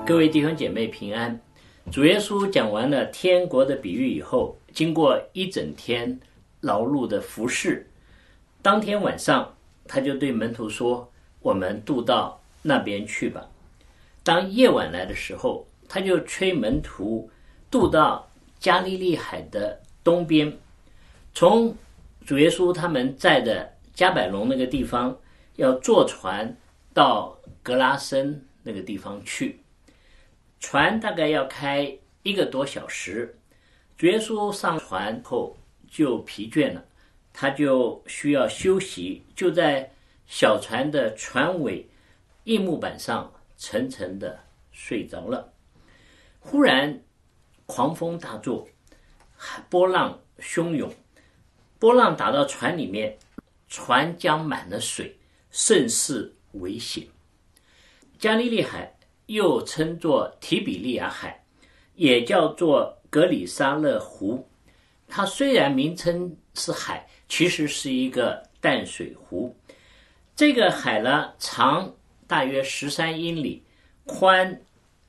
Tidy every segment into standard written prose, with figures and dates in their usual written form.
各位弟兄姐妹平安。主耶稣讲完了天国的比喻以后，经过一整天劳碌的服侍，当天晚上他就对门徒说，我们渡到那边去吧。当夜晚来的时候，他就催门徒渡到加利利海的东边，从主耶稣他们在的加百隆那个地方要坐船到格拉森那个地方去，船大概要开1个多小时。主耶稣上船后就疲倦了，他就需要休息，就在小船的船尾硬木板上沉沉的睡着了。忽然狂风大作，波浪汹涌，波浪打到船里面，船浆满了水，甚是危险。加利利海又称作提比利亚海，也叫做格里沙勒湖。它虽然名称是海，其实是一个淡水湖。这个海呢，长大约13英里，宽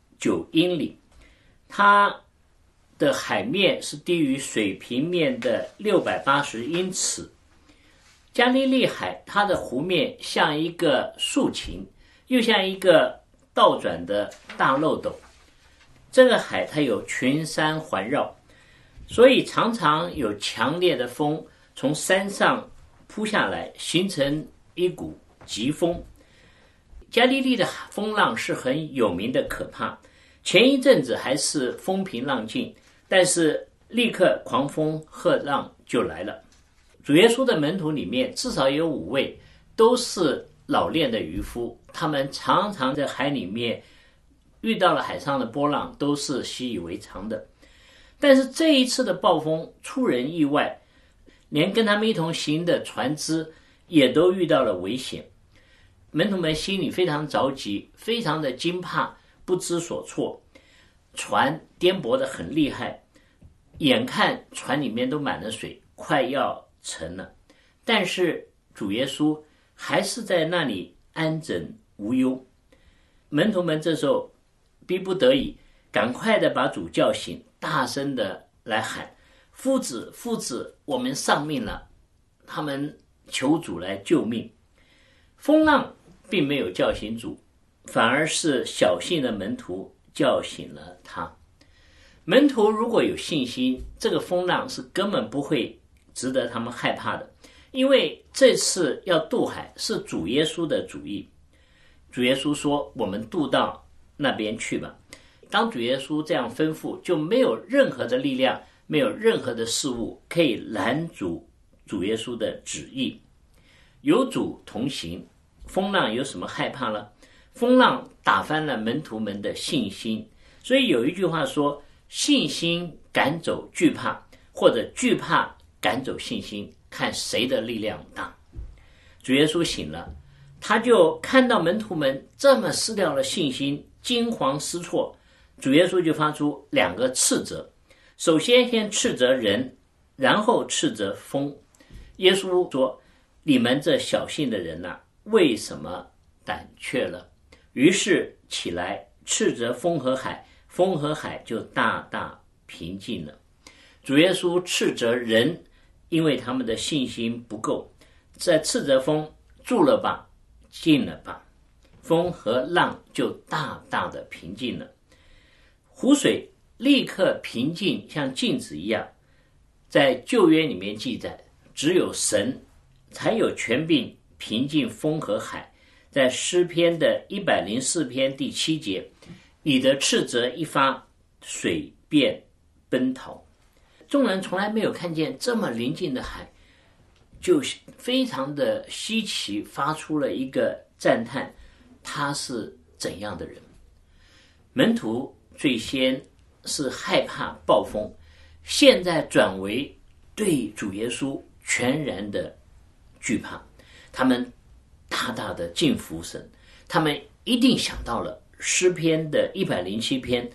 9英里。它的海面是低于水平面的680英尺。加利利海它的湖面像一个竖琴，又像一个倒转的大漏斗。这个海它有群山环绕，所以常常有强烈的风从山上扑下来，形成一股疾风。加利利的风浪是很有名的可怕，前一阵子还是风平浪静，但是立刻狂风鹤浪就来了。主耶稣的门徒里面至少有5位都是老练的渔夫，他们常常在海里面遇到了海上的波浪，都是习以为常的。但是这一次的暴风出人意外，连跟他们一同行的船只也都遇到了危险。门徒们心里非常着急，非常的惊怕，不知所措。船颠簸得很厉害，眼看船里面都满了水，快要沉了。但是主耶稣还是在那里安枕无忧。门徒们这时候逼不得已，赶快的把主叫醒，大声的来喊，夫子夫子，我们丧命了。他们求主来救命。风浪并没有叫醒主，反而是小信的门徒叫醒了他。门徒如果有信心，这个风浪是根本不会值得他们害怕的，因为这次要渡海是主耶稣的主意。主耶稣说，我们渡到那边去吧。当主耶稣这样吩咐，就没有任何的力量，没有任何的事物可以拦阻主耶稣的旨意。有主同行，风浪有什么害怕呢？风浪打翻了门徒们的信心。所以有一句话说，信心赶走惧怕，或者惧怕赶走信心，看谁的力量大。主耶稣醒了，他就看到门徒们这么失掉了信心，惊慌失措。主耶稣就发出2个斥责，首先斥责人，然后斥责风。耶稣说，你们这小信的人啊，为什么胆怯了？于是起来斥责风和海，风和海就大大平静了。主耶稣斥责人，因为他们的信心不够，在斥责风，住了吧，静了吧，风和浪就大大的平静了。湖水立刻平静，像镜子一样。在旧约里面记载，只有神才有权柄平静风和海。在诗篇的104篇第7节，你的斥责一发，水便奔逃。众人从来没有看见这么宁静的海，就非常的稀奇，发出了一个赞叹，他是怎样的人？门徒最先是害怕暴风，现在转为对主耶稣全然的惧怕。他们大大的敬服神，他们一定想到了诗篇的107篇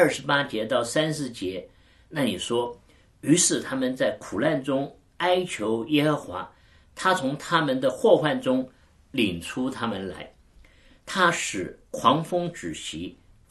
28节到30节，那里说，于是他们在苦难中哀求耶和华，他从他们的祸患中领出他们来，他使狂风止息，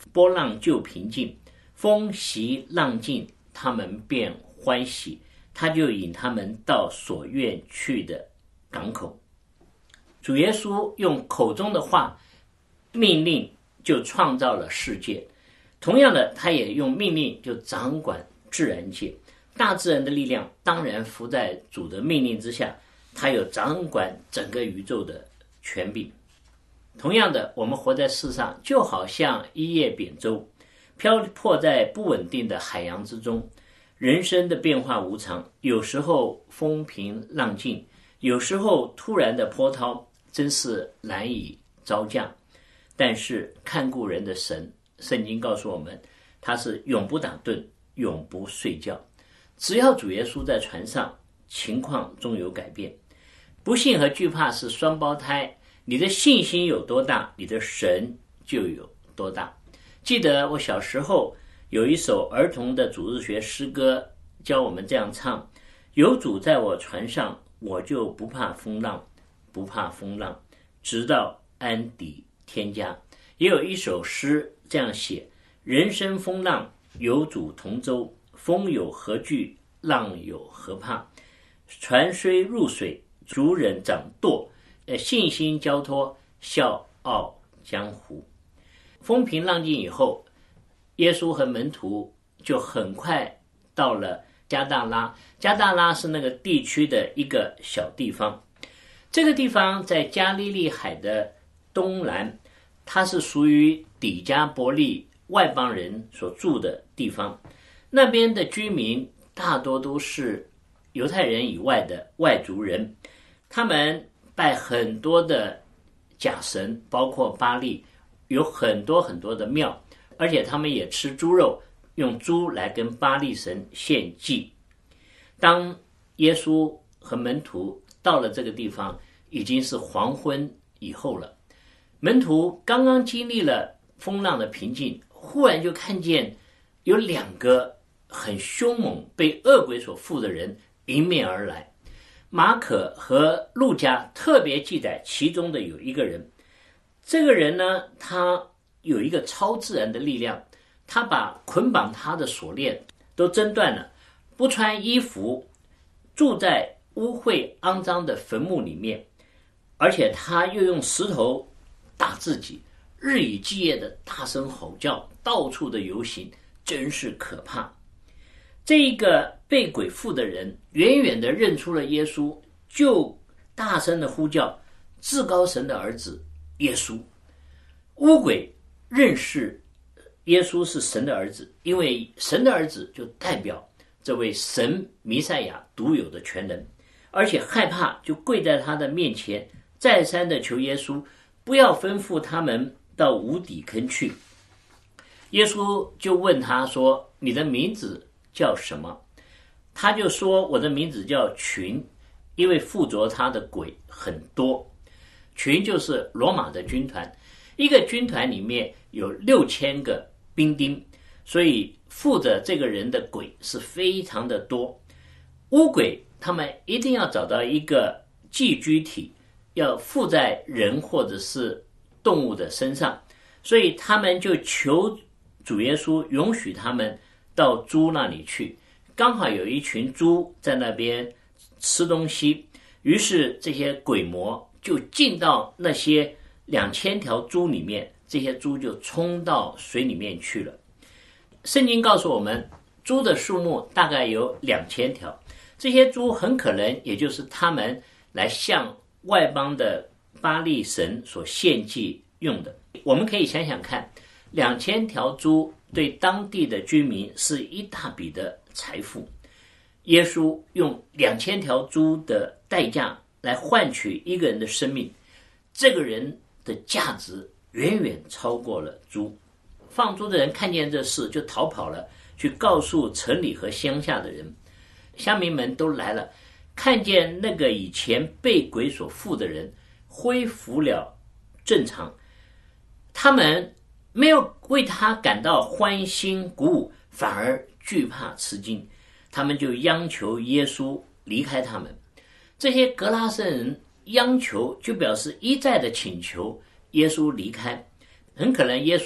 波浪就平静，风息浪静，他们便欢喜。他就引他们到所愿去的港口。主耶稣用口中的话命令就创造了世界，同样的，他也用命令就掌管自然界。大自然的力量当然服在主的命令之下，他有掌管整个宇宙的权柄。同样的，我们活在世上就好像一叶扁舟，漂泊在不稳定的海洋之中，人生的变化无常，有时候风平浪静，有时候突然的波涛，真是难以招架。但是看顾人的神，圣经告诉我们，他是永不打盹，永不睡觉。只要主耶稣在船上，情况终有改变。不信和惧怕是双胞胎，你的信心有多大，你的神就有多大。记得我小时候有一首儿童的主日学诗歌，教我们这样唱：有主在我船上，我就不怕风浪，不怕风浪，直到安抵天家。也有一首诗这样写：人生风浪，有主同舟，风有何惧，浪有何怕？船虽入水，主人掌舵，信心交托，笑傲江湖。风平浪静以后，耶稣和门徒就很快到了加大拉。加大拉是那个地区的一个小地方，这个地方在加利利海的东南，它是属于底加伯利外邦人所住的地方。那边的居民大多都是犹太人以外的外族人，他们拜很多的假神，包括巴力，有很多很多的庙，而且他们也吃猪肉，用猪来跟巴力神献祭。当耶稣和门徒到了这个地方，已经是黄昏以后了。门徒刚刚经历了风浪的平静，忽然就看见有两个很凶猛被恶鬼所附的人迎面而来。马可和路加特别记载其中的有一个人，这个人呢，他有一个超自然的力量，他把捆绑他的锁链都挣断了，不穿衣服，住在污秽肮脏的坟墓里面，而且他又用石头打自己，日以继夜的大声吼叫，到处的游行，真是可怕。这一个被鬼附的人远远的认出了耶稣，就大声的呼叫至高神的儿子耶稣。污鬼认识耶稣是神的儿子，因为神的儿子就代表这位神弥赛亚独有的全能，而且害怕，就跪在他的面前，再三的求耶稣不要吩咐他们到无底坑去。耶稣就问他说：你的名字叫什么？他就说：我的名字叫群，因为附着他的鬼很多。群就是罗马的军团，一个军团里面有6000个兵丁，所以附着这个人的鬼是非常的多。污鬼他们一定要找到一个寄居体，要附在人或者是动物的身上，所以他们就求主耶稣允许他们到猪那里去。刚好有一群猪在那边吃东西，于是这些鬼魔就进到那些2000条猪里面，这些猪就冲到水里面去了。圣经告诉我们，猪的数目大概有2000条，这些猪很可能也就是他们来向外邦的巴力神所献祭用的。我们可以想想看，2000条猪对当地的居民是一大笔的财富。耶稣用2000条猪的代价来换取一个人的生命，这个人的价值远远超过了猪。放猪的人看见这事就逃跑了，去告诉城里和乡下的人。乡民们都来了，看见那个以前被鬼所附的人恢复了正常，他们没有为他感到欢欣鼓舞，反而惧怕吃惊，他们就央求耶稣离开他们。这些格拉森人央求就表示一再的请求耶稣离开，很可能耶稣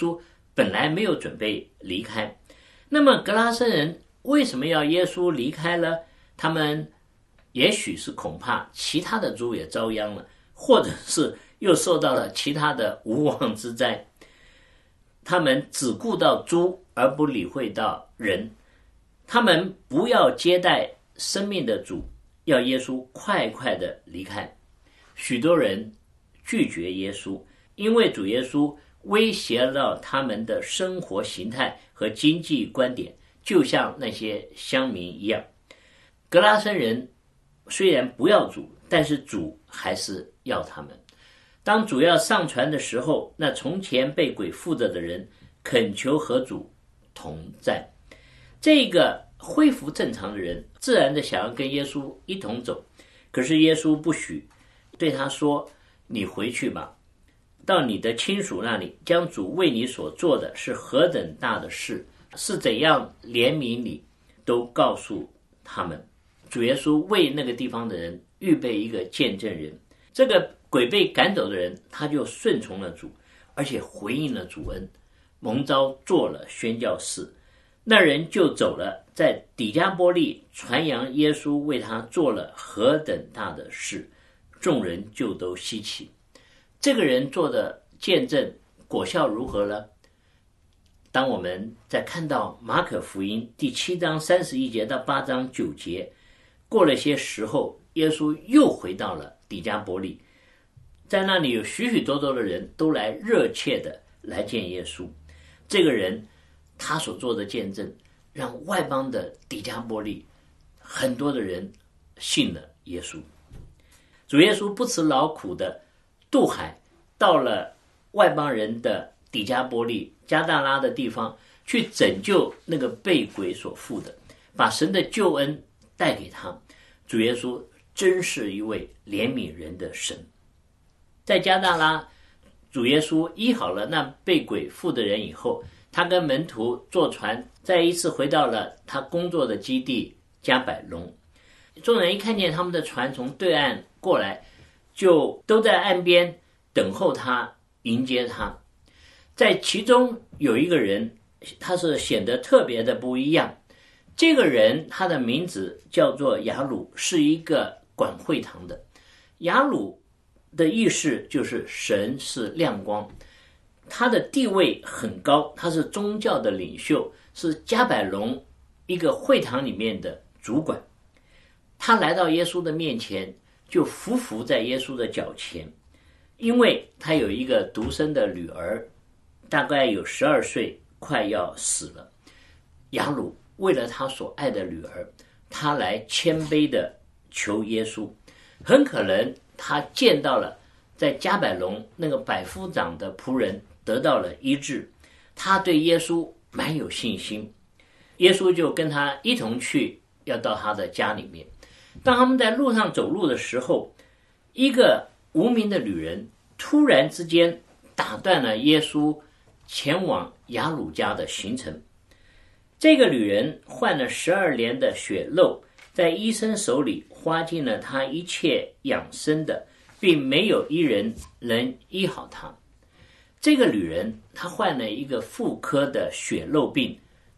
本来没有准备离开。那么格拉森人为什么要耶稣离开呢？他们也许是恐怕其他的猪也遭殃了，或者是又受到了其他的无妄之灾。他们只顾到猪而不理会到人，他们不要接待生命的主，要耶稣快快的离开。许多人拒绝耶稣，因为主耶稣威胁到他们的生活形态和经济观点，就像那些乡民一样。格拉森人虽然不要主，但是主还是要他们。当主要上船的时候，那从前被鬼附着的人恳求和主同在。这个恢复正常的人自然的想要跟耶稣一同走，可是耶稣不许，对他说，你回去吧，到你的亲属那里，将主为你所做的是何等大的事，是怎样怜悯你，都告诉他们。主耶稣为那个地方的人预备一个见证人，这个鬼被赶走的人，他就顺从了主，而且回应了主恩，蒙召做了宣教士。那人就走了，在底加波利传扬耶稣为他做了何等大的事，众人就都稀奇。这个人做的见证果效如何呢？当我们在看到马可福音第7章31节到8章9节，过了些时候，耶稣又回到了底加波利，在那里有许许多多的人都来热切的来见耶稣。这个人他所做的见证，让外邦的底加波利很多的人信了耶稣。主耶稣不辞劳苦的渡海，到了外邦人的底加波利加大拉的地方，去拯救那个被鬼所附的，把神的救恩带给他。主耶稣真是一位怜悯人的神。在加大拉，主耶稣医好了那被鬼附的人以后，他跟门徒坐船再一次回到了他工作的基地加百隆。众人一看见他们的船从对岸过来，就都在岸边等候他，迎接他。在其中有一个人，他是显得特别的不一样。这个人他的名字叫做雅鲁，是一个管会堂的。雅鲁的意思就是神是亮光，他的地位很高，他是宗教的领袖，是加百隆一个会堂里面的主管。他来到耶稣的面前，就伏在耶稣的脚前，因为他有一个独生的女儿，大概有12岁，快要死了。雅鲁为了他所爱的女儿，他来谦卑的求耶稣。很可能他见到了在加百隆那个百夫长的仆人得到了医治，他对耶稣蛮有信心。耶稣就跟他一同去，要到他的家里面。当他们在路上走路的时候，一个无名的女人突然之间打断了耶稣前往雅鲁家的行程。这个女人患了12年的血漏，在医生手里花尽了她一切养生的，并没有一人能医好她。这个女人她患了一个妇科的血漏病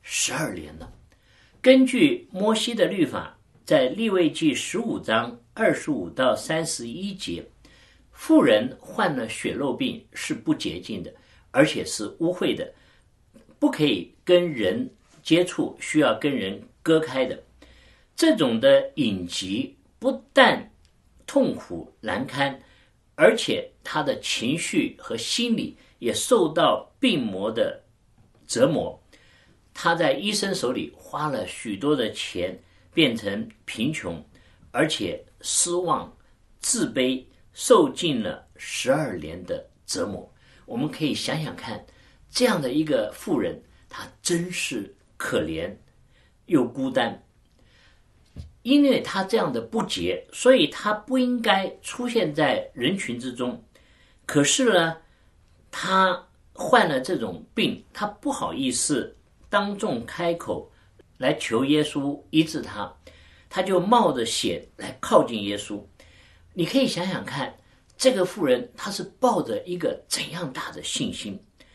12年了。根据摩西的律法，在利未记15章25到31节，妇人患了血漏病是不洁净的，而且是污秽的，不可以跟人接触，需要跟人割开的。这种的隐疾不但痛苦难堪，而且他的情绪和心理也受到病魔的折磨。他在医生手里花了许多的钱，变成贫穷，而且失望、自卑，受尽了12年的折磨。我们可以想想看，这样的一个妇人，她真是可怜又孤单。因为她这样的不洁，所以她不应该出现在人群之中。可是呢，她患了这种病，她不好意思当众开口来求耶稣医治她，她就冒着险来靠近耶稣。你可以想想看，这个妇人她是抱着一个怎样大的信心。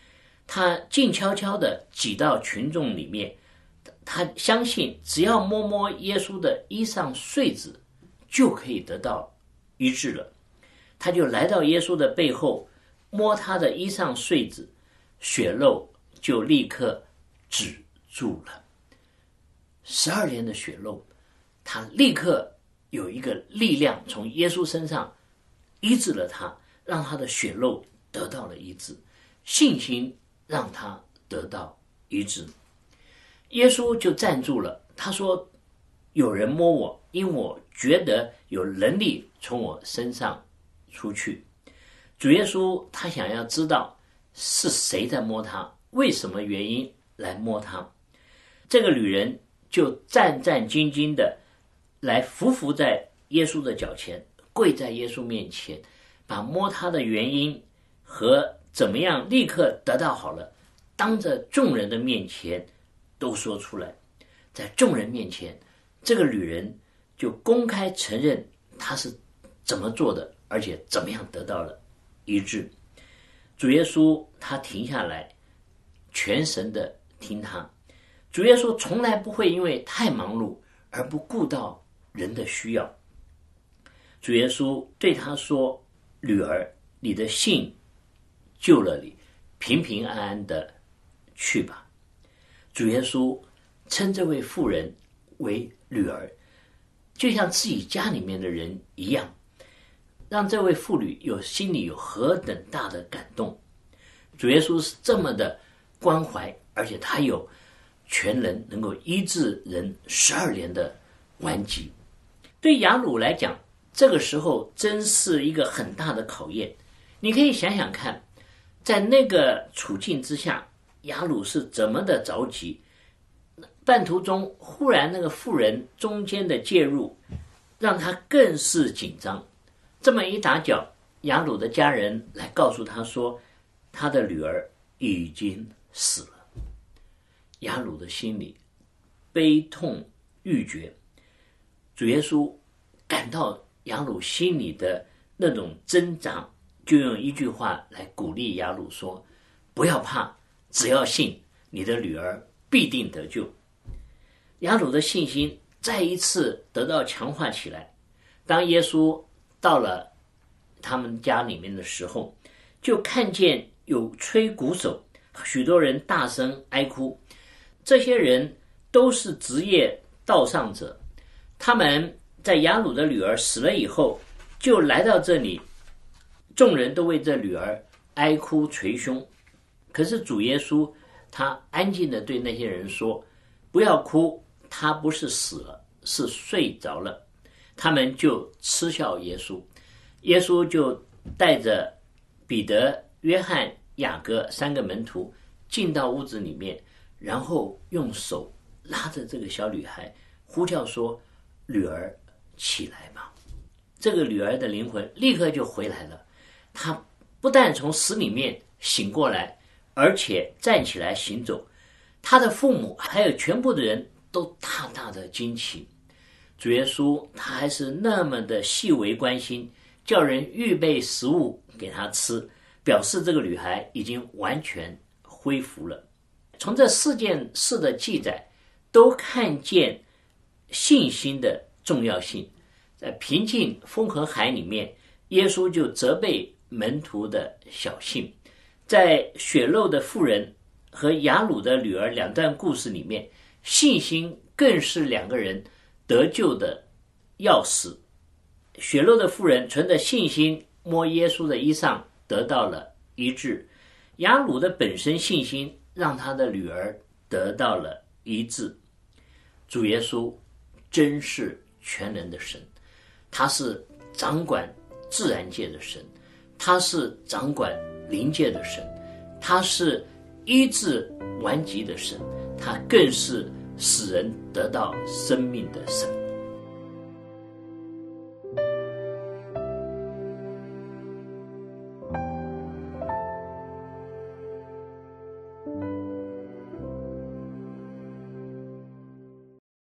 他静悄悄地挤到群众里面，他相信只要摸摸耶稣的衣裳穗子，就可以得到医治了。他就来到耶稣的背后，摸他的衣裳穗子，血漏就立刻止住了。12年的血漏，他立刻有一个力量从耶稣身上医治了他，让他的血漏得到了医治，信心让他得到医治。耶稣就站住了，他说：有人摸我，因我觉得有能力从我身上出去。主耶稣他想要知道是谁在摸他，为什么原因来摸他。这个女人就战战兢兢的来伏伏在耶稣的脚前，跪在耶稣面前，把摸他的原因和怎么样立刻得到好了，当着众人的面前都说出来。在众人面前，这个女人就公开承认她是怎么做的，而且怎么样得到了医治。主耶稣他停下来，全神的听他。主耶稣从来不会因为太忙碌而不顾到人的需要。主耶稣对他说：女儿，你的信救了你，平平安安的去吧。主耶稣称这位妇人为女儿，就像自己家里面的人一样，让这位妇女心里有何等大的感动。主耶稣是这么的关怀，而且他有全能够医治人12年的顽疾。对雅鲁来讲，这个时候真是一个很大的考验。你可以想想看，在那个处境之下，雅鲁是怎么的着急。半途中忽然那个妇人中间的介入，让他更是紧张。这么一打搅，雅鲁的家人来告诉他说，他的女儿已经死了。雅鲁的心里悲痛欲绝。主耶稣感到雅鲁心里的那种挣扎，就用一句话来鼓励雅鲁说：不要怕，只要信，你的女儿必定得救。雅鲁的信心再一次得到强化起来。当耶稣到了他们家里面的时候，就看见有吹鼓手，许多人大声哀哭。这些人都是职业道上者，他们在雅鲁的女儿死了以后，就来到这里，众人都为这女儿哀哭捶胸。可是主耶稣他安静地对那些人说：不要哭，她不是死了，是睡着了。他们就嗤笑耶稣。耶稣就带着彼得、约翰、雅各3个门徒进到屋子里面，然后用手拉着这个小女孩，呼叫说：女儿起来吧。这个女儿的灵魂立刻就回来了，她不但从死里面醒过来，而且站起来行走。她的父母还有全部的人都大大的惊奇。主耶稣他还是那么的细微关心，叫人预备食物给她吃，表示这个女孩已经完全恢复了。从这4件事的记载都看见信心的重要性。在平静风和海里面，耶稣就责备门徒的小信。在血漏的妇人和雅鲁的女儿2段故事里面，信心更是2个人得救的钥匙。血漏的妇人存着信心摸耶稣的衣裳，得到了医治。雅鲁的本身信心让他的女儿得到了医治。主耶稣真是全能的神，他是掌管自然界的神，他是掌管灵界的神，他是医治顽疾的神，他更是使人得到生命的神。